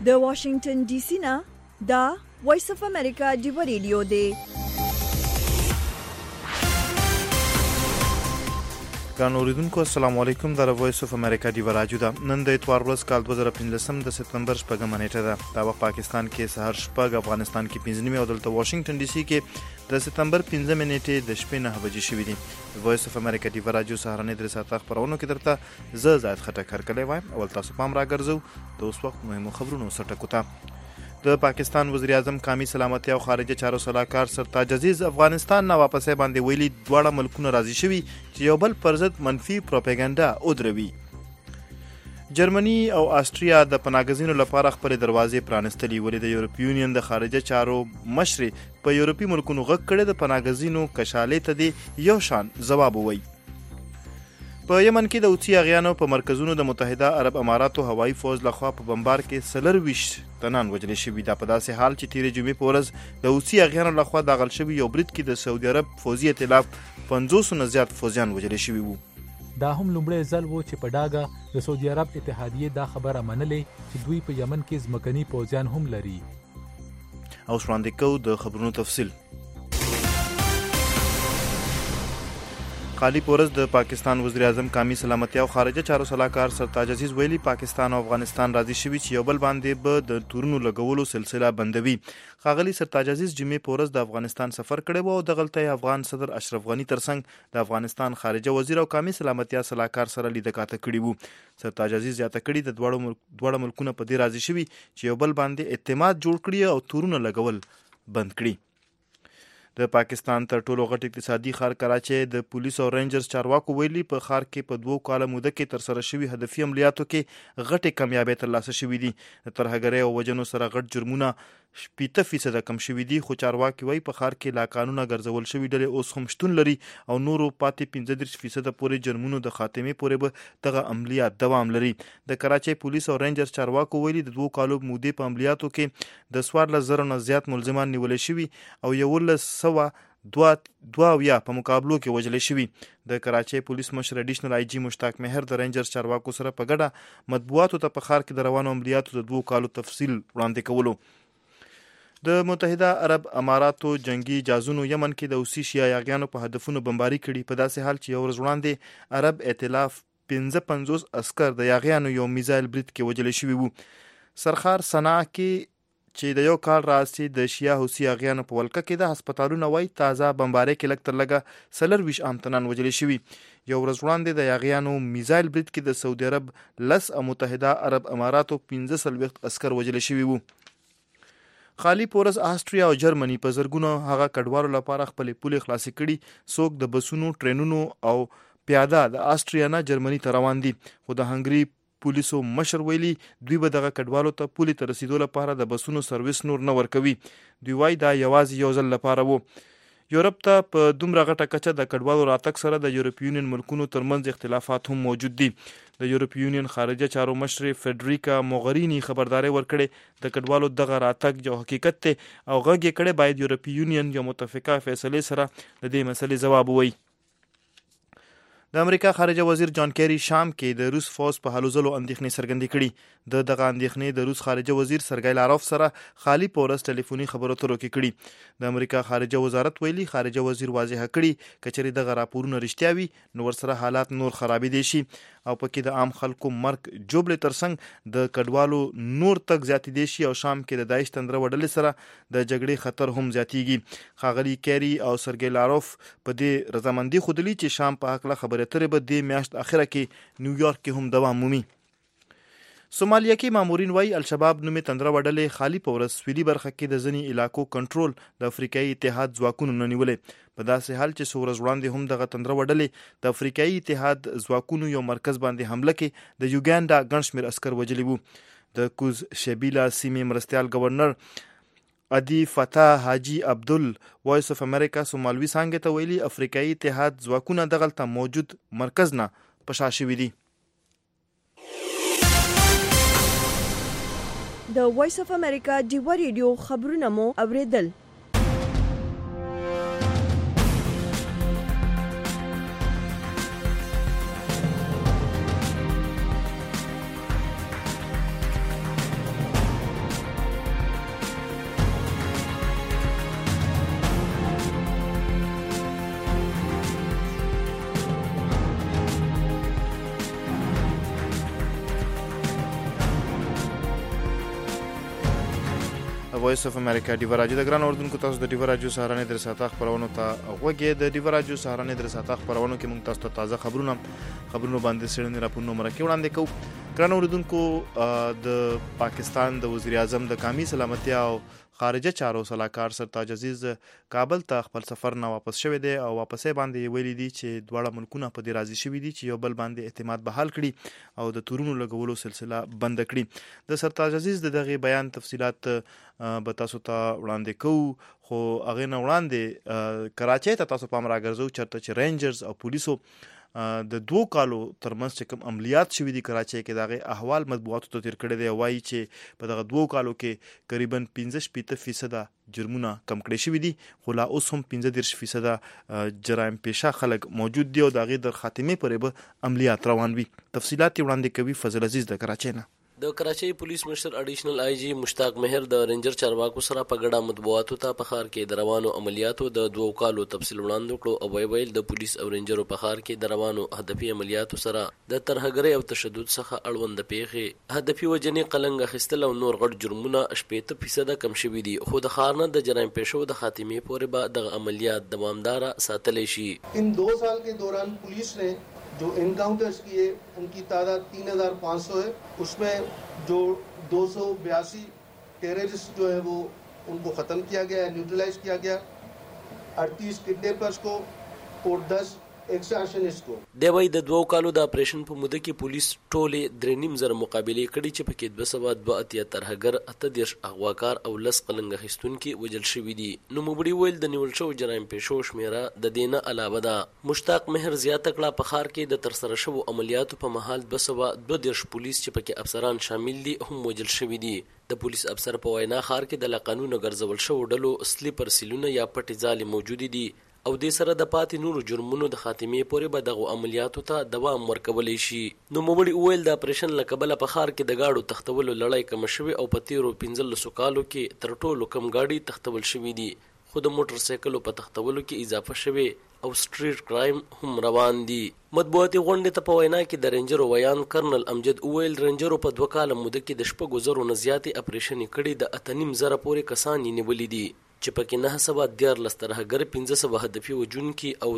د واشنگټن ډي سي نه دا وایس اف امریکا ډیو ریډیو دی. ګرانو اوریدونکو السلام علیکم. د وایس اف امریکا ډیو راډیو ده. نن د اتوار ورځ کال 2015 د سپتمبر 8 نیټه ده. دا وخت پاکستان کې سحر شپږ، افغانستان کې 15 او دلته واشنگټن ډي سي کې د سپتمبر 15 نیټه د شپې 9 بجې شوې دي. وایس اف امریکا ډیو راډیو سهارنۍ درې ساعته خبرونه کې درته زه زاید خټک هرکلی وایم. اول تاسو پام راګرځو د اوس وخت مهمو خبرونو سرټکو ته. د پاکستان وزیر اعظم قومي سلامتي او خارجه چارو سلاکار سرتاج عزیز افغانستان نه واپسې باندې ویلي دواړه ملکونه راضي شوي چې یو بل پر ضد منفي پروپاګاندا ودروي. جرمني او آسټریا د پناهګزینو لپاره خپل دروازې پرانستلې، ولې د یورپی یونین د خارجه چارو مشر په یورپی ملکونو غږ کړی د پناهګزینو کشالې ته دی یو شان ځواب ووایي. په یمن کې د حوثي اغیانو په مرکزونو د متحده عرب اماراتو هوایي فوج لخوا په بمبار کې 24 تنان وژل شوي. دا په داسې حال چې تیرې جمعې په ورځ د حوثي اغیانو لخوا داخل شوي یو برید کې د سعودي عرب فوزي ائتلاف 500 نه زیات فوجیان وژل شوي وو. دا هم لومړی ځل و چې په ډاګه د سعودي عرب اتحادیې دا خبره منلې چې دوی په یمن کې ځمکني پوځیان هم لري. او وړاندې کوو د خبرونو تفصیل. خالی پورز د پاکستان وزیر اعظم قومي سلامتي او خارجه چارو سلاکار سرتاج عزیز ویلي پاکستان او افغانستان راضي شوي چې یو بل باندې به د تورونو لګولو سلسله بندوي. ښاغلي سرتاج عزیز جمعې پورز د افغانستان سفر کړی و او دغلته افغان صدر اشرف غني ترڅنګ د افغانستان خارجه وزیر او قومي سلامتي سلاکار سره لیدکاته کړي وو. سرتاج عزیز زیاته کړي د دواړو ملکونو په دې راضي شوي چې یو بل باندې اعتماد جوړ کړي او تورونه لګول بند کړي. د پاکستان تر ټولو غټ اقتصادي ښار کراچۍ د پولیس او رینجرز چارواکو ویلي په ښار کې په 2 کاله موده کې ترسره شوي هدفي عملیاتو کې غټې کامیابۍ ترلاسه شوي دي. د ترهګرۍ او وژنو سره غټ جرمونه 80% کم شوي دي، خو چارواکي وایي په ښار کې لا قانونه ګرځول شوي ډلې اوس هم شتون لري او نورو پاتې 35% پورې جرمونو د خاتمې پورې به دغه عملیات دوام لري. د کراچۍ پولیس او رینجرز چارواکو ویلي د 2 کالو مودې په عملیاتو کې د 14,000 نه زیات ملزمان نیولې شوي او 1,202 په مقابلو کې وژل شوي. د کراچۍ پولیس مشر اډیشنل آی جی مشتاق مهر د رینجرز چارواکو سره په ګډه مطبوعاتو ته په ښار کې د روانو عملیاتو د 2 کالو تفصیل وړاندې کولو. د متحده عرب اماراتو جنگي جازونو یمن کې د حوثي شیعه یاغیانو په هدفونو بمباري کړي، په داسې حال چې یو ورځ وړاندې عرب ائتلاف 55 عسکر د یاغیانو یو میزایل برید کې وژل شوي وو. سرخار صنعا کې چې د یو کال راځي د شیعه حوثي یاغیانو په ولکه کې د هسپتالونو وای تازه بمباري کې لږ تر لږه 24 عام تنان وژل شوي. یو ورځ وړاندې د یاغیانو میزایل برید کې د سعودي عرب 10 او متحده عرب اماراتو 15 عسکر وژل شوي وو. خالی پورز آسټریا او جرمني په زرګونو هغه کډوالو لپاره خپل پولې خلاصې کړي. څوک د بسونو، ټرینونو او پیاده د آسټریا نه جرمني ته روان دي، خو د هنګري پولیسو مشر ویلي دوی به دغه کډوالو ته پولې ته رسیدو لپاره د بسونو سرویس نور نه ورکوي. دوی وایي دا یوازې یو ځل لپاره وو. یورپ ته په دومره غټه کچه د کډوالو راتګ سره د یورپی یونین ملکونو ترمنځ اختلافات هم موجود دي. د یورپی یونین خارجه چارو مشر فیډریکا موغرینی خبرداري ورکړې د کډوالو دغه راتګ یو حقیقت دی او غږ یې کړی باید یورپی یونین یو متفقه فیصلې سره د دې مسلې ځواب ووایي. د امریکا خارجه وزیر جان کیری شام کې د روس فوز په هلو ځلو اندېښنې څرګندې کړي. دغه اندېښنې د روس خارجه وزیر سرګی لاروف سره خالی پورس ټلیفوني خبرو اترو کې کړي. د امریکا خارجه وزارت ویلي خارجه وزیر واضح کړي کچري دغه راپورونه رښتیا وي نو ورسره حالات نور خرابېدای شي او پکې د عام خلکو مرګ جوړل ترڅنګ د کډوالو نور تک زیاتېدای شي او شام کې د داعش تندره وډلې سره د جګړې خطر هم زیاتېږي. ښاغلي کیری او سرګی لاروف په دې رضامندي ښودلې چې شام په هکله خبرې اترې به د میاشت اخره کې نیویارک کې هم دوام مومي. سومالیا کې مامورین وایي الشباب نومې تندره وډلې خالی په ورځ سویلي برخه کې د ځینې علاقو کنټرول د افریقایي اتحاد ځواکونو نه نیولې. په داسې حال چې څو ورځې وړاندې هم دغه تندره وډلې د افریقایي اتحاد ځواکونو یو مرکز باندې حمله کې د یوګانډا ګڼ شمېر عسکر وژلي وو. د کوز شبیلا سیمې مرستیال گورنر ادي فتح حاجی عبدل وایس اف امریکا سومالوي څانګې ته ویلي افریقایي اتحاد ځواکونه دغلته موجود مرکز نه په شا شوي دي. د وایس اف امریکا ډیو ریډیو خبرونه مو اوریدل. وایس اف امریکا ډیو راډیو د ګران اوردونکو تاسو د ډیو راډیو سهارنې در ساته خبرونه ته وګورئ. د ډیو راډیو سهارنې در ساته خبرونه کې موږ تاسو ته تازه خبرونه باندې سړنې راپورونه مرکه وړاندې کوو. ګران اوردونکو د پاکستان د وزیر اعظم د قومي سلامتي او خارجه چارو صلاحکار سرتاج عزیز کابل ته خپل سفر نه واپس شوی دی او واپسې باندې ویلي دي چې دواړه ملکونه په دې راضي شوي دي چې یو بل باندې اعتماد بحال کړي او د تورونو لګولو سلسله بند کړي. د سرتاج عزیز دغه بیان تفصيلات به تاسو ته وړاندې کوو، خو هغه نه وړاندې کراچۍ ته تاسو پام راګرځو چرته چې رینجرز او پولیسو د 2 کالو ترمنځ چې کوم عملیات شوي دي کراچۍ کې دغه احوال مطبوعاتو ته تیر کړی دی. وایي چې په دغه 2 کالو کې تقریبا 15% جرمونه کم کړی شوي دي، خو لا اوس هم 15% جرایم پیشه خلک موجود دي او دغه در خاتمه پرې به عملیات روان وي. تفصيلات وړاندې کوي فضل عزیز د کراچۍ نه. د کراچۍ پولیس مشر اډیشنل آی جی مشتاق مهر د رینجر چارواکو سره په ګډه مطبوعاتو ته په ښار کې د روانو عملیاتو د 2 کالو تفصیل وړاندې کړو او ویل د پولیس او رینجرو په ښار کې د روانو هدفي عملیاتو سره د ترهګرۍ او تشدد څخه اړوند پیښې، هدفي وجنې قلنګ اخیستل او نور غټ جرمونه 80% کم شوي دي، خو د ښار نه د جرایم پیښو د خاتمې پورې به دغه عملیات دوامداره ساتلی شي. ان 2 साल के दौरान पुलिस ने जो एनकाउंटर्स किए उनकी तादाद 3500 है, उसमें जो 282 टेररिस्ट जो है वो उनको ख़त्म किया गया है, न्यूट्रलाइज किया गया, 38 किडनैपर्स को और 10 एक्सटॉर्शनिस्ट को. دی وای د 2 کالو د اپریشن په موده کې پولیس ټوله 3.5 مقابله کړي چې پکې 282 ترهګر 38 اغواکار او 10 قلنګ اخیستونکي وجل شوي دي. نو مبړي ویل د نیول شو جرایم پیښو شمیره د دینه علاوه ده. مشتاق مهر زیاته کړه په ښار کې د ترسره شوو عملیاتو په مهال 222 پولیس چې پکې افسران شامل دي هم وجل شوي دي. د پولیس افسر په وینا ښار کې د قانون ګرځول شو ډلو سلیپر سیلونه یا پټي ځالې موجود دي او د سره د پاتې نورو جرمونو د خاتمې پورې به دغه عملیاتو ته دوام ورکولی شي. نو مبړي ویل د اپریشن لکبله په ښار کې د گاډو تختولو لړۍ کم شوي او په 15 کالو کې تر ټولو کم گاډي تختول شوي دي، خو د موټر سایکلو په تختولو کې اضافه شوي او سټریټ کرایم هم روان دي. مطبوعاتي غونډې ته په وینا کې د رینجرو ویان کرنل امجد ویل رینجرو په 2 کاله موده کې د 4,000 نه زیاتې اپریشن کړي، د 8,500 پورې کسان یې نیولي دي چې پکې 914 ترهګر، 1500 هدفي وجونکي او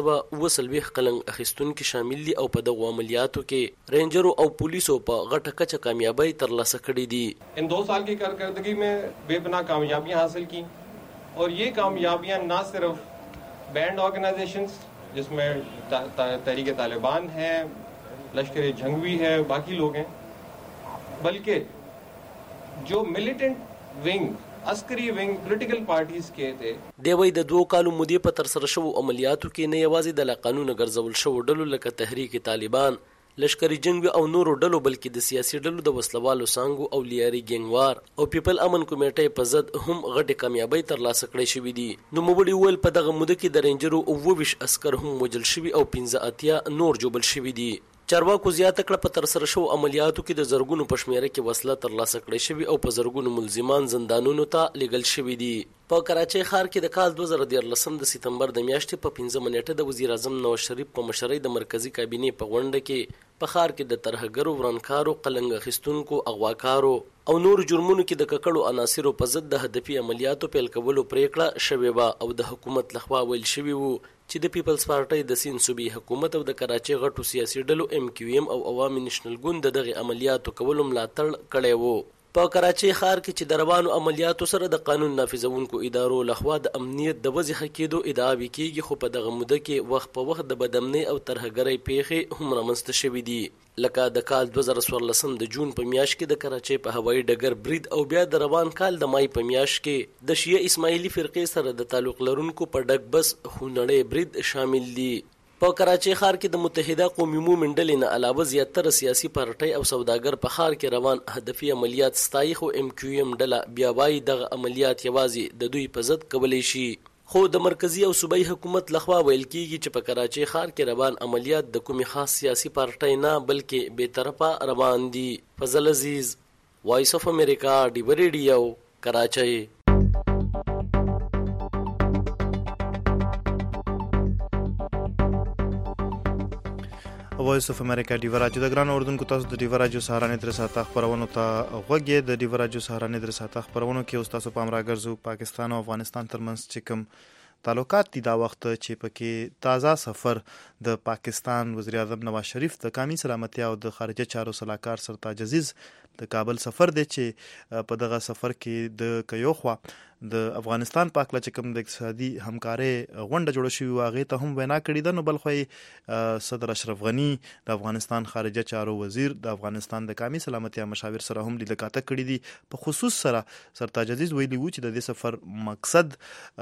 320 قلنګ اخیستونکي شامل دي او په دغه عملیاتو کې رینجرو او پولیسو په غټه کچه کامیابی ترلاسه کړې دي. ان 2 साल की कारकर्दगी में बेपनाह कामयाबियां हासिल की और ये कामयाबियां ना सिर्फ बैंड ऑर्गेनाइजेशंस जिसमें तहरीक तालिबान है, लश्कर जंगवी है, बाकी लोग हैं, बल्कि जो मिलिटेंट विंग عسکري وینګ پولیټیکل پارټیز کې ته دی وای د 2 کالو مودې په تر سره شو عملیاتو کې نه یوازې د قانون ګرځول شو ډلو لکه تحریک طالبان، لشکري جنگ او نورو ډلو بلکې د سیاسي ډلو د وسلوالو سانګو او لیاري ګنگوار او پیپل امن کمیټې په ضد هم غټه کامیابی ترلاسه کړې شوې دي. نو مبړي ویل په دغه موده کې د رینجرو 22 عسكر هم وجل شوي او 15 نور جوبل شوي دي. چارواکو زیاته کړه په تر سره شو عملیاتو کې د زرګونو په شمیره کې وسله ترلاسه کړې شوي او په زرګونو ملزمان زندانونو ته لیږل شوي دي. په کراچۍ ښار کې د کال 2014 د سپتمبر د میاشتې په 15 نیټه د وزیر اعظم نواز شریف په مشرۍ د مرکزی کابینې په غونډه کې په ښار کې د ترهګرو، ورانکارو، قلنګ اخیستونکو، اغواکارو او نور جرمونو کې د ککړو عناصرو په ضد د هدفي عملیاتو پیل کولو پریکړه شوې وه او د حکومت لخوا ویل شوي وو چې د پیپلز پارټۍ د سیند صوبې حکومت او د کراچۍ غټو سیاسي ډلو MQM او عوامي نېشنل ګوند دغه عملیاتو کولو ملاتړ کړی وو. په کراچۍ ښار کې چې د روانو عملیاتو سره د قانون نافذونکو ادارو لخوا د امنیت د وضع کېدو ادعاوې کېږي، خو په دغه موده کې وخت په وخت د بدامنۍ او ترهګرۍ پیښې هم رامنځته شوي دي، لکه د کال 2014 د جون په میاشت کې د کراچۍ په هوایي ډګر برید او بیا د روان کال د مای په میاشت کې د شیعه اسماعیلي فرقې سره د تعلق لرونکو په ډک بس خونړی برید شامل دي. په کراچۍ ښار کې د متحده قومي مومنټ ډلې نه علاوه زیاتره سیاسي پارټۍ او سوداګر په ښار کې روان هدفي عملیات ستایي، خو MQM ډله بیا وایي دغه عملیات یوازې د دوی په ضد کولی شي. خو د مرکزی او صوبایي حکومت لخوا ویل کیږي چې په کراچۍ ښار کې روان عملیات د کومې خاص سیاسي پارټۍ نه بلکې بې طرفه روان دي. فضل عزیز، وایس اف امریکا، ډیو ریډیو، کراچۍ. وایس اف امریکا ډیو راډیو د ګران اردوونکو تاسو د ډیو راډیو سهارنې در ساته خبرونو ته غوږی د ډیو راډیو سهارنې در ساته خبرونو کې اوس تاسو پام راګرځو پاکستان او افغانستان ترمنځ چې کوم تعلقات دي دا وخت چې پکې تازه سفر د پاکستان وزیر اعظم نواز شریف د قومي سلامتیا او د خارجه چارو سلاکار سرتاج عزیز د کابل سفر دی چې په دغه سفر کې د کيوخوا د افغانستان په اړه چې کوم د اقتصادي همکارۍ غونډه جوړه شوې و هغه ته هم وینا کړې ده. نو بلخو صدر اشرف غنی د افغانستان خارجه چارو وزیر د افغانستان د قومي سلامتیا مشاور سره هم لیدکاته کړې دي. په خصوص سره سرتاج عزیز ویلي وو چې د دې سفر مقصد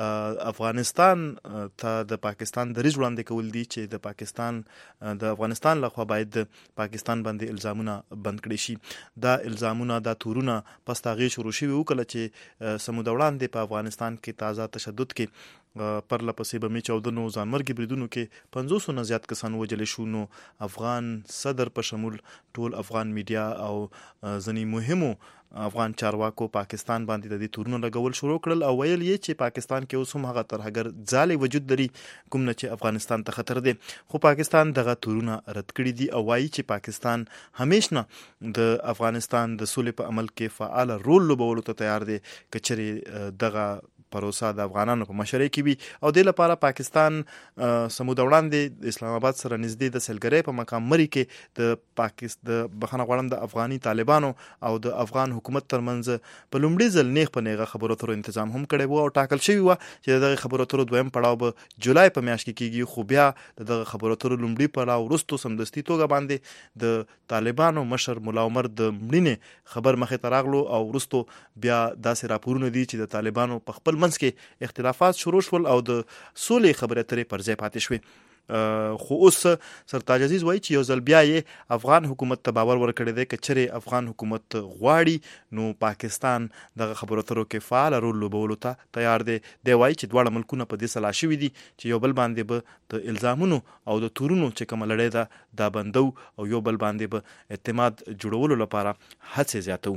افغانستان ته د پاکستان دریځ وړاندې کول دي چې د پاکستان د افغانستان لخوا باید د پاکستان باندې الزامونه بند کړي شي. دا الزامونه دا تورونه پس تاغي شروع شوي و کله چې سمود وړاندې په افغانستان کې تازه تشدد کې پر لپسې به می 14 ځانمرګي بریدونو کې 500 نه زیات کسان وجل شو. نو افغان صدر په شمول ټول افغان میډیا او ځنی مهمو افغان چارواکو پاکستان باندې د دې تورونو لګول شروع کړل او ویل یې چې پاکستان کې اوس هم هغه ترهګر ځالې وجود لري کوم نه چې افغانستان ته خطر دی. خو پاکستان دغه تورونه رد کړي دي او وایي چې پاکستان همیشه د افغانستان د سولې په عمل کې فعال رول لوبولو ته تیار دی کچري دغه پروسه د افغانانو په مشرۍ کې وي او د لپاره پاکستان سمود وړاندې اسلام آباد سره نږدې د سلګرۍ په مقام مری کې د بخښنه غواړم د افغاني طالبانو او د افغان حکومت ترمنځ په لومړي ځل نیغ په نیغه خبرو اترو تنظیم هم کړی وو او ټاکل شوی و چې دغه خبرو اترو دویم پړاو به جولای په میاشت کې کیږي. خو بیا دغه خبرو اترو لومړي پړاو وروسته سمدستي توګه باندې د طالبانو مشر مولا عمر د مړینې خبر مخې ته راغلو او وروسته بیا داسې راپورونه دي چې د طالبانو په خپل منځ کې اختلافات شروع شول او د سولې خبرې اترې پر ځای پاتې شوې. خو اوس سرتاج عزیز وایي چې یو ځل بیا یې افغان حکومت ته باور ورکړی دی که چیرې افغان حکومت غواړي نو پاکستان دغه خبرو اترو کې فعال رول لوبولو ته تیار دی. دی وایي چې دواړه ملکونه په دې سلا شوي دي چې یو بل باندې به د الزامونو او د تورونو چې کومه لړۍ ده دا بندو او یو بل باندې به اعتماد جوړولو لپاره هڅې زیاتو.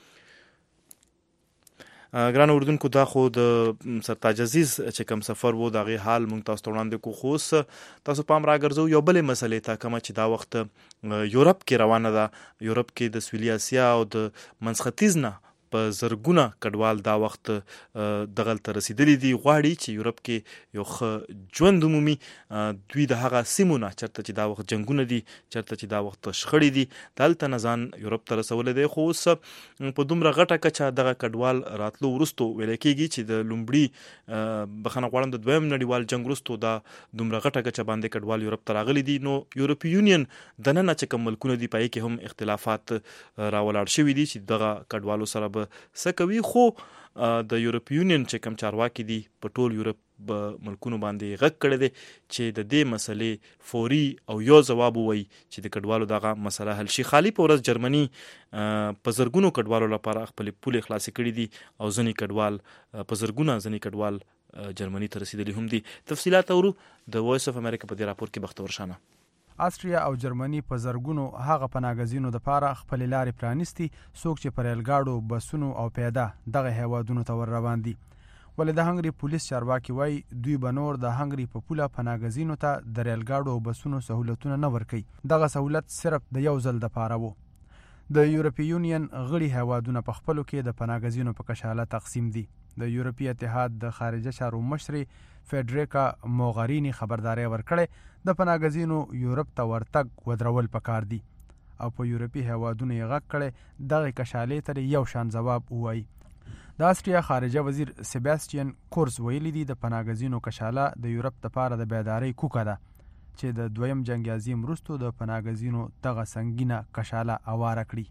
ګران اردوونکو دا خو د سرتاج عزیز چې کوم سفر وو دا غي حال مونږ تاسو ته وړاندې کو. خو تاسو پام راګرځو یو بلې مسلې ته کوم چې دا وخت یورپ کې روانه ده. یورپ کې د سویلي اسیا او د منځختیځ نه په زرګونه کډوال دا وخت دغه ته رسیدلی دي غواړي چې یورپ کې یو ژوند عمومي دوی د هغه سیمونه چرته چې دا وخت جنگونه دي چرته چې دا وخت شخړې دي دلته نه ځان یورپ ته رسول دي. خو اوس په دومره غټه کچه دغه کډوال راتلو ورستو ویل کېږي چې د لومړي بخښنه غواړم د دویم نړیوال جنگ ورستو دا دومره غټه کچه باندې کډوال یورپ ته راغلي دي. نو یورپی یونین د نن چې کوم ملکونه دي پای کې هم اختلافات راولاړ شوي دي چې دغه کډوالو سره سکوي. خو د یورپ یونین چې کوم چارواکي دي په ټول یورپ ملکونو باندې غږ کړی دی چې د دې مسلې فوري او یو جواب وایي چې د کډوالو دغه مسله حل شي. خالی په ورځ جرمني په زرګونو کډوالو لپاره خپل پولې خلاصې کړي دي او ځنې کډوال په زرګونه ځنې کډوال جرمني ته رسیدلي هم دي. تفصیلات اورو د وایس اف امریکا په دې راپور کې بختور شانه. آسټریا او جرمني په زرګونو هغه پناهګزینو د پاره خپل لارې پرانیستي څوک چې پر ریلګاډو بسونو او پیاده دغه هیوادونو ته ور روان دي. ولې د هنګري پولیس چارواکي وایي دوی به نور د هنګري په پوله پناهګزینو ته د ریلګاډو او بسونو سہولتونه نه ورکوي. دغه سہولت صرف د یو ځل د پاره وو. د یورپی یونین غړي هیوادونه په خپلو کې د پناهګزینو په کشاله تقسیم دي. د یورپی اتحاد د خارجه چارو مشري فیډریکا موغرینی خبرداري ورکړې د پناهګزینو یورپ ته ورتګ ودرول پکار دي او په یورپی هیوادونو یې غږ کړی دغه کشالې ته یو شان جواب وایي. د آسټریا خارجه وزیر سیباستین کورز ویلي دي د پناهګزینو کشاله د یورپ لپاره د بیداری کوکه ده چې د دویم جنگ عظیم وروسته د پناهګزینو دغه سنگینه کشاله اواره کړي.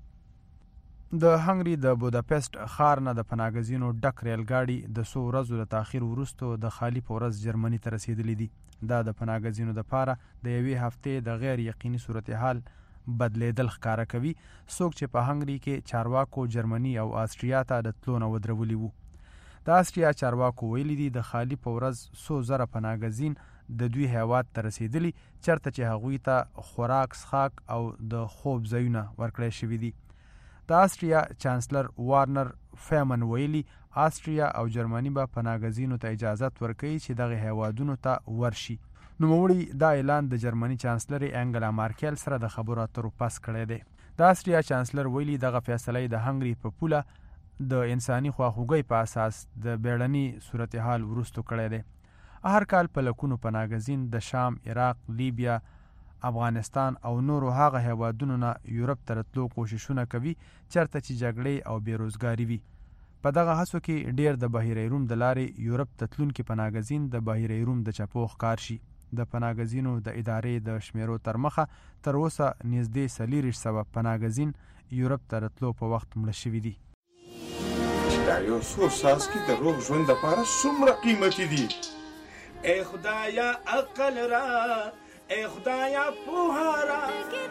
د هنګري د بوداپست ښار نه د پناهګزینو ډک ریلګاډي د 100 ورځو له تاخیر وروسته د خالی په ورځ جرمني ته رسیدلی دي. دا د پناهګزینو لپاره د یوې هفتې د غیر یقیني صورتحال بدلیدل ښکاره کوي څوک چې په هنګري کې چارواکو جرمني او آسټریا ته د تلو نه ودرولي وو. د آسټریا چارواکو ویلي دي د خالی په ورځ 100 زره پناهګزین د دوی هیواد ته رسیدلی چرته چې هغوی ته خوراک څښاک او د خوب ځایونه ورکړی شوي دي. د آسټریا چانسلر وارنر فیمن ویلي آسټریا او جرمني به پناهګزینو ته اجازه ورکوي چې دغه هیوادونو ته ورشي. نوموړي دا اعلان د جرمني چانسلر انګلا مارکل سره د خبرو اترو پس کړی دی. د آسټریا چانسلر ویلي دغه فیصله د هنګري په پوله د انساني خواخوږۍ په اساس د بیړني صورتحال وروستو کړی دی. هر کال په لکونو پناهګزین د شام، عراق، لیبیا، افغانستان او نورو هغه هیوادونو نه یورپ ته راتلو کوششونه کوي چېرته چې جګړې او بېروزګاري وي. په دغه هڅو کې ډېر د بحیره روم د لارې یورپ ته تلونکي پناهګزین د بحیره روم د چپو ښکار شي. د پناهګزینو د ادارې د شمیرو تر مخه تر اوسه نږدې 400 پناهګزین یورپ ته راتلو په وخت مړه شوي دي. دا یو څو څاڅکي د روغ ژوند دپاره څومره قیمتي دي. ای خدایا عقل را، ای خدایا پوهه را.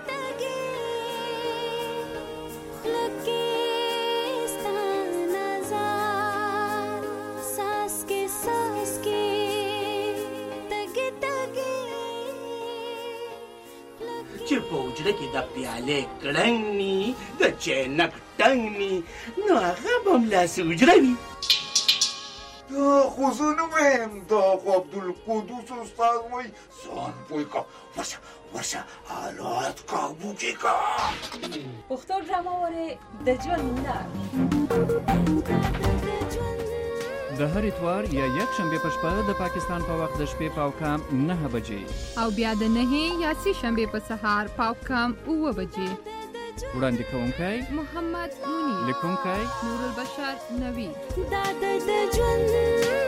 چې په حجره کې د پیالې کړنګ ني، د چینک ټنګ ني، نو هغه به هملاسې حجره وي. دا خو زه نه وایم، دا خو عبدالقدوس استاد وایي. ځان پوه که، ورشه حالات کابو کې که. پښتو ډرامه ورې د ژوند لار د هر اتوار یا یک شنبه په شپه د پاکستان په وخت د شپې پاوکام 9 بجې او بیا د 9 یا 10 شنبه په سهار پاوکام 9 بجې. وړاندې کوونکی محمد مونی، لیکونکی نور البشر نوی. دا د ژوند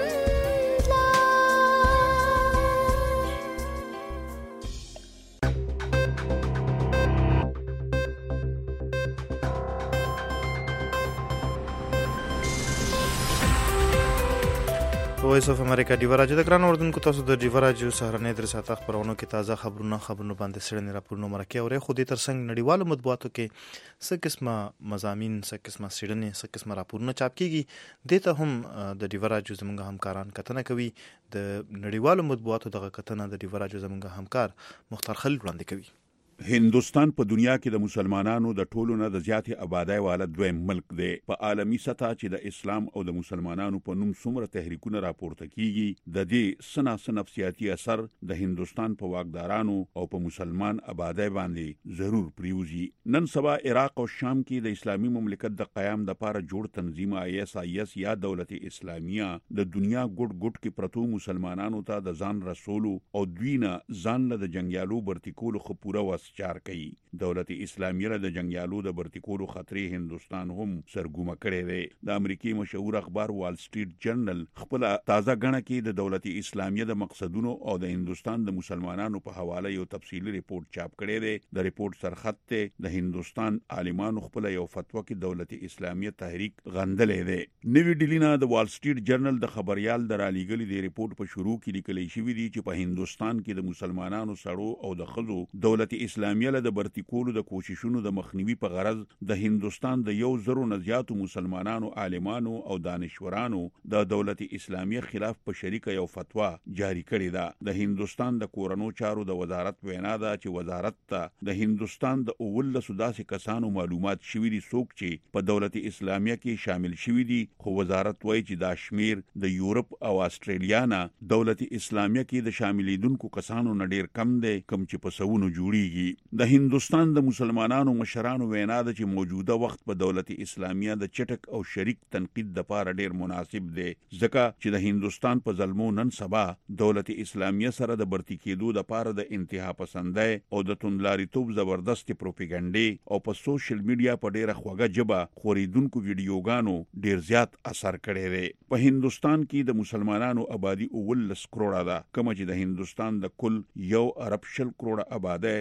وایس اف امریکا ډیوا راډیو د ګران اردوونکو تاسو د ډیوا راډیو سهارنۍ درې ساعته خبرونو کې تازه خبرونه باندې څېړنې راپورونه مرکه اوري. خو دې ترڅنګ نړیوالو مطبوعاتو کې څه قسمه مضامین، څه قسمه څېړنې، څه قسمه راپورونه چاپ کیږي. دې ته هم د ډیوا راډیو زموږ همکاران کتنه کوي. د نړیوالو مطبوعاتو دغه کتنه د ډیوا راډیو زموږ همکار مختار خلیل وړاندې کوي. هندوستان په دنیا کې د مسلمانانو د ټولو نه د زیاتې آبادۍ والا دویم ملک دی. په عالمي سطح چې د اسلام او د مسلمانانو په نوم څومره تحریکونه راپورته کیږي، د دې څه نفسیاتي اثر د هندوستان په واکدارانو او په مسلمان آبادۍ باندې ضرور پریوزي. نن سبا عراق او شام کې د اسلامي مملکت د قیام لپاره جوړ تنظیم ISIS یا دولت اسلامیه د دنیا ګډ کې پرتو مسلمانانو ته د ځان رسولو او دوی نه ځان له د جنگیالو برتکولو خپوره چار کوي. دولت اسلامیه د جنگیالو د برتکولو خطرې هندوستان هم سرګومه کړی دی. د امریکای مشهور اخبار وال سټریټ جرنل خپل تازه غنه کې د دولت اسلامیه د مقصدونو او د هندوستان د مسلمانانو په حواله یو تفصیلی ریپورت چاپ کړی دی. د ریپورت سرخط ته د هندوستان عالمانو خپل یو فتوا کې دولت اسلامیه تحریک غندلې دی. نوی ډیلی نه د وال سټریټ جرنل د خبريال درالیګلی دی ریپورت په شروع کې لیکل شوی دی چې په هندوستان کې د مسلمانانو سړو او د خزو دولت اسلامیه له د برتکولو د کوششونو د مخنیوي په غرض د هندوستان د 1,000 نه زیاتو مسلمانانو عالمانو او دانشورانو د دولت اسلامیه خلاف په شریکه یو فتوا جاری کړې ده. د هندوستان د کورونو چارو د وزارت وینا ده چې وزارت ته د هندوستان د 19 داسې کسانو معلومات شوي دي څوک چې په دولت اسلامیه کې شامل شوي دي، خو وزارت وایي چې دا شمیر د یورپ او استرالیا نه دولت اسلامیه کې د شاملیدونکو کسانو نه ډیر کم دی، کم چې په سونو جوړیږي. د هندوستان د مسلمانانو مشرانو وینا ده چې موجوده وخت په دولت اسلامیه د چټک او شریک تنقید لپاره ډیر مناسب دی، ځکه چې د هندوستان په ظلمو نن سبا دولت اسلامیه سره د برتی کېدو لپاره د انتها پسندۍ او د توندلاریتوب زبردست پروپاګاندا او په سوشل میډیا په ډیره خوږه جبه خوریدونکو ویډیوګانو ډیر زیات اثر کړی دی. په هندوستان کې د مسلمانانو آبادی 19 کروڑه ده، کوم چې د هندوستان د کل 1 ارب شل کروڑه آبادی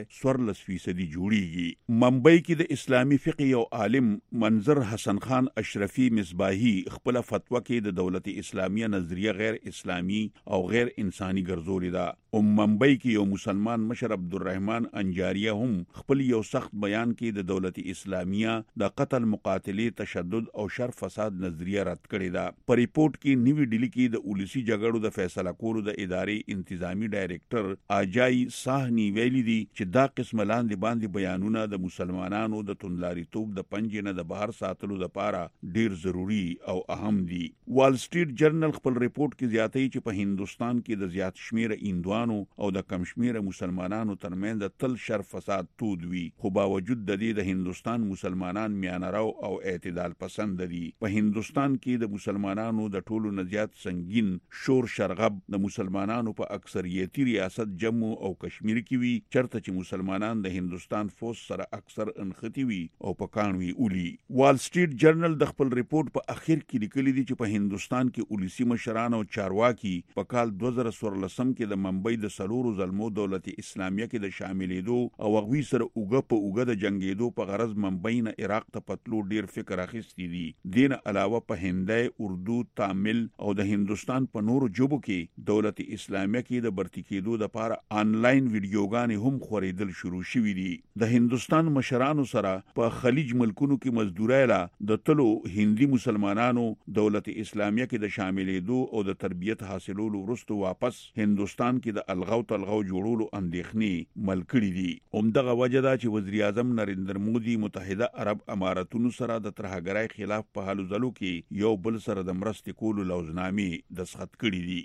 14% جوړیږي. ممبئی کې د اسلامی فقه یو عالم منظر حسن خان اشرفی مصباحی خپل فتوا کې د دولت اسلامیه نظریه غیر اسلامی او غیر انساني ګرځولې ده. ممبئی کې یو مسلمان مشر عبدالرحمن انجاریه هم خپل یو سخت بیان کې د دولت اسلامیه د قتل، مقاتله، تشدد او شر فساد نظریه رد کړې ده. په ریپورت کې نیوی ډیلی کې د اولسی جګړو د فیصله کولو د ادارې انتظامی ډایریکټر اجای ساهنی ویلي دي چې دا قسم لاندې باندې بیانونه د مسلمانانو د توندلاریتوب د پنجې نه د بهر ساتلو لپاره ډیر ضروری او اهم دي. وال سټریټ جرنل خپل ریپورت کې زیاتوي چې په هندستان کې د زیات شمیره هندوانو او د کم شمیره مسلمانانو ترمنځ تل شر فساد تود وي، خو باوجود د دې د هندستان مسلمانان میانرو او اعتدال پسند دي. په هندستان کې د مسلمانانو د ټولو نه زیات سنگین شور شرغب د مسلمانانو په اکثریتي ریاست جموں او کشمیر کې وي، چرته چې مسلمانان د هندستان فوج سره اکثر انختی وي او په کانوي اولی. وال سټریټ جرنل د خپل ریپورت په اخر کې لیکلي دي چې په هندستان کې اولسی مشران او چارواکي په کال 2014 کې د ممبئی د سلورو ظلمو دولت اسلامیه کې د شاملېدو او غوي سره اوګه په اوګه د جنگېدو په غرض ممبئی نه عراق ته پتلو ډیر فکر اخیستی دي. دین علاوه په هندی، اردو، تامل او د هندستان په نورو ژبو کې دولت اسلامیه کې د برتی کېدو لپاره آنلاین ویډیوګانې هم خورېدل شروع شوې دي. د هندستان مشرانو سره په خلیج ملکونو کې مزدورای لا د تلو هندي مسلمانانو دولت اسلامیه کې د شاملېدو او د تربیت حاصلولو وروسته واپس هندستان کې د الغو تلغو جوړولو اندېښنې مل کړې دي. همدغه وجه ده چې وزیر اعظم نریندر مودي متحده عرب اماراتونو سره د ترهګرۍ خلاف په هلو ځلو کې یو بل سره د مرستې کولو لوزنامې دستخط کړي دي.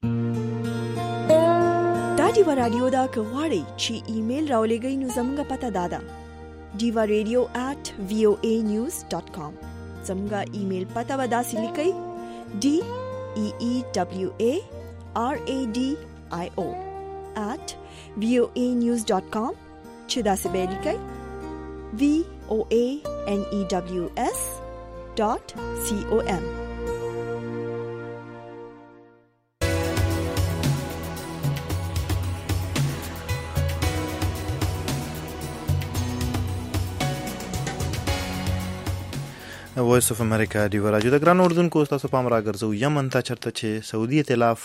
دا دیوا رادیو دا که غواړئ چې ایمیل راولېږئ نو زموږ پته دا ده diva.radio@voanews.com. زموږ ایمیل پته به داسې لیکئ DEEWARADIO@voanews.com چې داسې به لیکئ VOANEWS.com. وایس اف امریکا دیوا رادیو د ګران اردوونکو تاسو پام راګرځو یمن ته چرته چې سعودي ائتلاف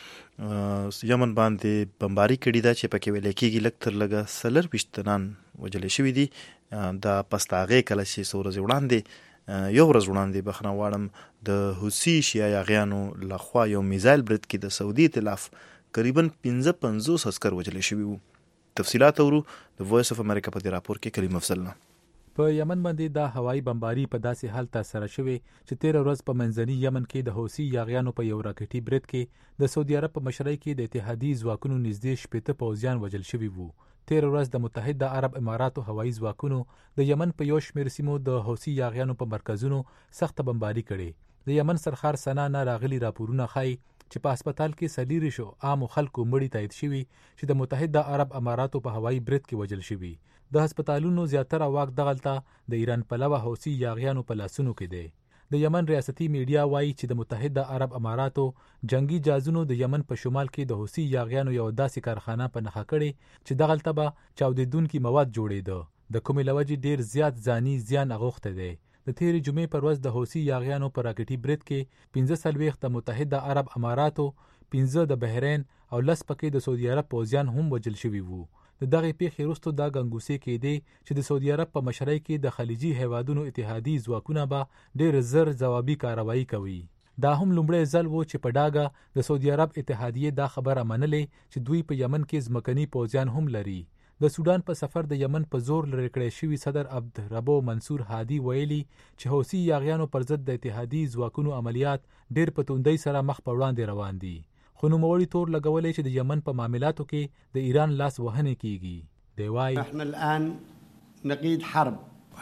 یمن باندې بمباری کړې ده چې پکې ویل کېږي لکتر لګه سلر پښتنان وجل شوې دي. د پستاغه کله چې سورز وړاندې یو ورځ وړاندې بخنه واړم د حوثي شیعه یاغیانو لخوا یو میزایل برید کې د سعودي ائتلاف تقریبا 55 عسكر وجل شوي وو. تفصيلات اورو د وایس اف امریکا په راپور کې کریم افضل. په یمن باندې د هوایي بمباری په داسې حال ترسره شوې چې 13 ورځ په منځني یمن کې د حوثي یاغیانو په یو راکټي برید کې د سعودي عرب په مشرۍ کې د اتحادیې ځواکونو نږدې 80 پوځیان وژل شوي وو. 13 ورځ د متحده عرب اماراتو هوایي ځواکونو د یمن په یو شمېر سیمو د حوثي یاغیانو په مرکزونو سخت بمباری کړې. د یمن سرخار سنا نه راغلي راپورونه ښایي چې په هسپتال کې سلیری شو عام خلکو مړی تایید شوي چې د متحده عرب اماراتو په هوایي برید کې وژل شوي. د هسپتالونو زیاتره واک دغلته د ایران پلوه حوثي یاغیانو په لاسونو کې دی. د یمن ریاستي میډیا وایي چې د متحده عرب اماراتو جنگي جهازونو د یمن په شمال کې د حوثي یاغیانو یو داسې کارخانه په نښه کړې چې دغلته به چاودیدونکي مواد جوړېده، د کومې له وجې ډیر زیات ځاني زیان اغوښتی دی. د تیرې جمعې پر ورځ د حوثي یاغیانو په راکټي برید کې 45 د متحده عرب اماراتو، 15 د بحرین او 10 پکې د سعودي عرب پوځیان هم وژل شوي وو. د دغه پیښې وروسته دا ګنګوسې کېدې چې د سعودي عرب په مشرۍ کې د خلیجي هیوادونو اتحادیې ځواکونه به ډېر زر ځوابي کاروایی کوي. دا هم لومړی ځل و چې په ډاګه د سعودي عرب اتحادیې دا خبره منلې چې دوی په یمن کې ځمکني پوځیان هم لري. د سودان په سفر د یمن په زور لرې کړی شوي صدر عبدالربو منصور هادي ویلي چې حوثي یاغیانو پر ضد د اتحادیې ځواکونو عملیات ډېر په توندۍ سره مخ په وړاندې روان دي. خو نوموړي تور لګولې چې د یمن په معاملاتو کې د ایران لاس وهنې کیږي. دی وایي احنا الان نقيد حرب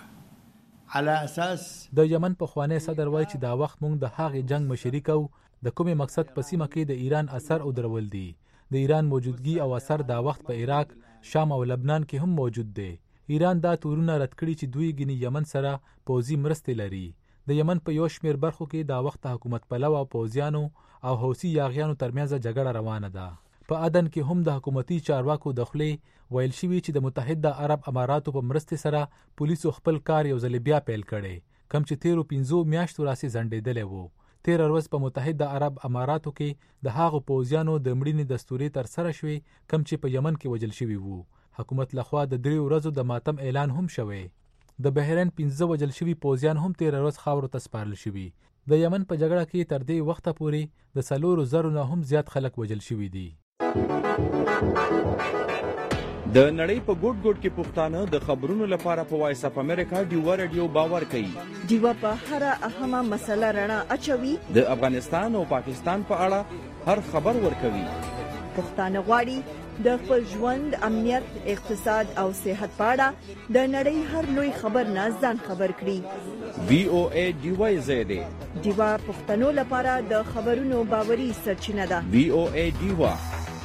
على اساس د یمن په خوانی صدر وایي چې دا وخت موږ د هغې جنگ مشري کوو د کومې مقصد په سیمه کې د ایران اثر او درول دي. د ایران موجودګي او اثر دا وخت په عراق، شام او لبنان کې هم موجود دی. ایران دا تورونه رد کړي چې دوی ګنې یمن سره پوځي مرستې لري. د یمن په یو شمېر برخو کې دا وخت حکومت پلوه او پوځیانو او حوثي یاغیانو ترمنځ جګړه روانه ده. په عدن کې هم د حکومتي چارواکو د خولې ویل شوي چې د متحده عرب اماراتو په مرستې سره پولیسو خپل کار یو ځل بیا پیل کړی، کم چې 13 میاشتو راسې ځنډېدلی وو. 13 ورځ په متحده عرب اماراتو کې د هغو پوځیانو د مړینې دستورې ترسره شوې کم چې په یمن کې وژل شوي وو. حکومت لخوا د 3 ورځو د ماتم اعلان هم شوی. د بحرین 15 وژل شوي پوځیان هم 13 ورځ خاورو ته سپارل شوي. د یمن په جګړه کې تر دې وخته پورې د 4,000 نه هم زیات خلک وژل شوي دي. د نړۍ په ګوټ ګوټ کې پښتانه د خبرونو لپاره په وایس اف امریکا ډیوا رادیو باور کوي. ډیوا په هر اهمه مسله رڼا اچوي. د افغانستان او پاکستان په اړه هر خبر ورکوي. پښتانه غواړي د خپل ژوند، امنیت، اقتصاد او صحت په اړه د نړۍ هر لوی خبر نه ځان خبر کړي. VOA ډیوا زیاده ډیوا پښتنو لپاره د خبرونو باوري سرچینه ده. VOA ډیوا.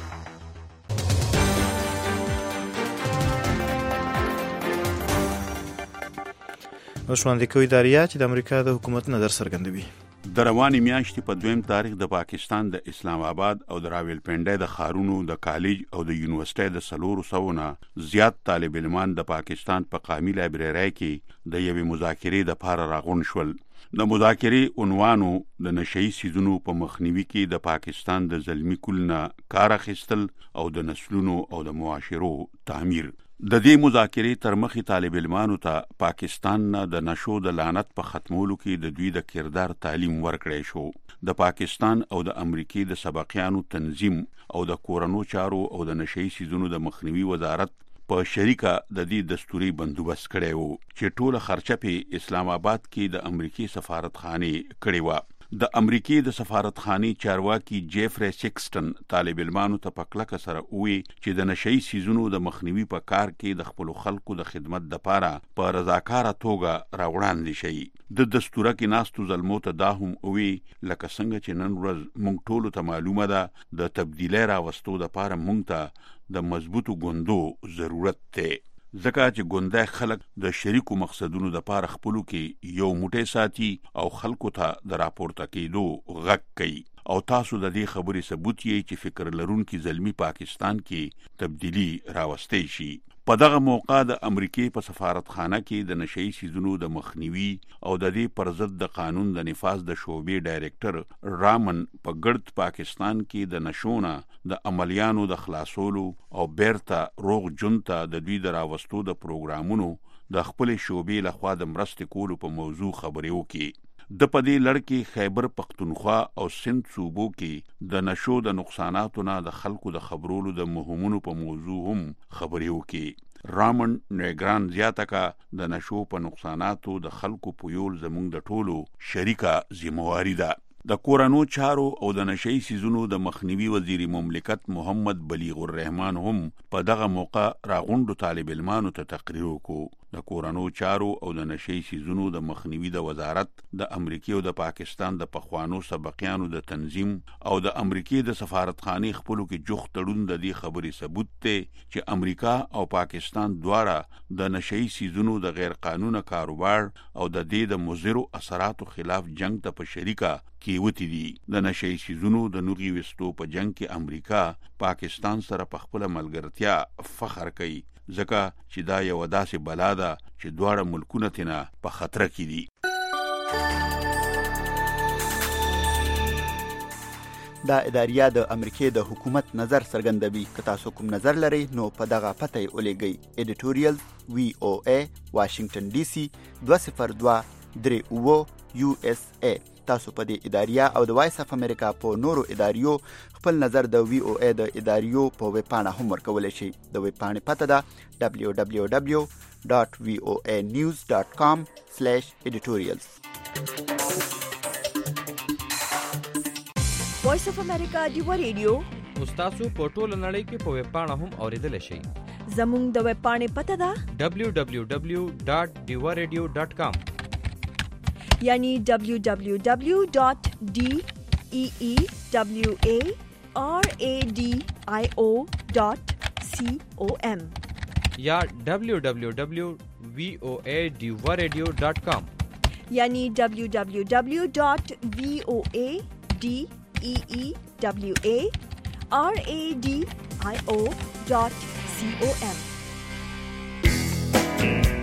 وشواندې ادارې چې د امریکا د حکومت نظر څرګندوي. د روانې میاشتې په 2 تاریخ د پاکستان د اسلام آباد او د راولپنډۍ د ښارونو د کالج او د یونیورسيټۍ د 400 نه زیات طالب علمان د پاکستان په قومي لایبرری کې د یوې مذاکرې د لپاره راغون شول. د مذاکرې عنوانو د نشئی سیزونو په مخنیوي کې د پاکستان د ظلمي کولنه کار اخیستل او د نسلونو او د معاشرو تعمیر. د دې مذاکرې تر مخې طالب علمانو ته پاکستان نه د نشو د لعنت په ختمولو کې د دوی د کردار تعلیم ورکړی شو. د پاکستان او د امریکای د سبقیانو تنظیم او د کورونو چارو او د نشئی سیزونو د مخنیوي وزارت په شریکه د دې دستوري بندوبست کړی وو چې ټوله خرچه په اسلام آباد کې د امریکای سفارتخانه کړی و. د امریکای د سفارتخانه چارواکي جیفری سیکسټن طالب علمانو ته په کلکه سره وی چې د نشئی سیزونو د مخنیوي په کار کې د خپل خلکو د خدمت لپاره په رضاکاره توګه راوړاندې شي. د دستوره کې ناستو زلمو ته دا هم وی لکه څنګه چې نن ورځ موږ ټول ته معلومه ده د تبدیلی راوستو لپاره موږ ته د مضبوطو ګوندو ضرورت دی. ځکه چې ګوندای خلک د شریکو مقصدونو لپاره خپلو کې یو موټی ساتي او خلکو ته د راپورته کېدو غږ کوي. او تاسو د دې خبرې ثبوت یې چې فکر لرونکي زلمی پاکستان کې تبدیلی راوستی شي. په دغه موقع د امریکای په سفارتخانه کې د نشئی سیزونو د مخنیوي او د دې پر ضد د قانون د نفاذ د شعبې ډایریکټر رامن په ګرد پاکستان کې د نشونه د عملیانو د خلاصولو او بیرته روغ جنته د دوی د راوستو د پروګرامونو د خپل شعبې لخوا د مرستې کولو په موضوع خبرې وکړي. د پدې لړ کې خیبر پختونخوا او سند صوبو کې د نشو د نقصاناتو نه د خلکو د خبرولو د مهمونو په موضوع هم خبرې وکړي. رامن نګران زیاته کا د نشو په نقصاناتو د خلکو په یول زموږ د ټولو شریکه ذمہواری ده. د کورونو چارو او د نشئی سیزونو د مخنیوي وزیر مملکت محمد بلیغ الرحمن هم په دغه موقع راغونډو طالب علمانو ته تقریر وکړو. د کورونو چارو او د نشئی سیزونو د مخنیوي د وزارت د امریکای او د پاکستان د پخوانو سبقیانو د تنظیم او د امریکای د سفارتخانه خپلو کې جوخت تړون د دې خبرې ثبوت ته چې امریکا او پاکستان دواړه د نشئی سیزونو د غیر قانوني کاروبار او د دې د مضرو اثراتو خلاف جنگ ته په شریکه کې وتی دي. د نشئی سیزونو د نوغي وستو په جنگ کې امریکا پاکستان سره په خپل ملګرتیا فخر کوي ځکه چې دا یو داسې بلا ده چې دواړه ملکونه تینا په خطر کې دي. دا اداریه د امریکای د حکومت نظر څرګندوي. که تاسو کوم نظر لرئ نو په دغه پته یې ولیږئ. ایډیټوریال VOA واشنگټن DC 20238 USA. تاسو په دې اداریه او د وایس اف امریکا په نورو اداریو خپل نظر د VOA د اداریو په ویب پاڼه هم ورکولی شئ. د ویب پاڼې پته ده www.voanews.com/editorials. وایس اف امریکا ډیوا ریډیو تاسو په ټوله نړۍ کې په ویب پاڼه هم اوریدلی شئ. زموږ د ویب پاڼې پته ده www.diwaradio.com یعنی www.deewaradio.com یا www.voadiwaradio.com یعنی www.voadeewaradio.com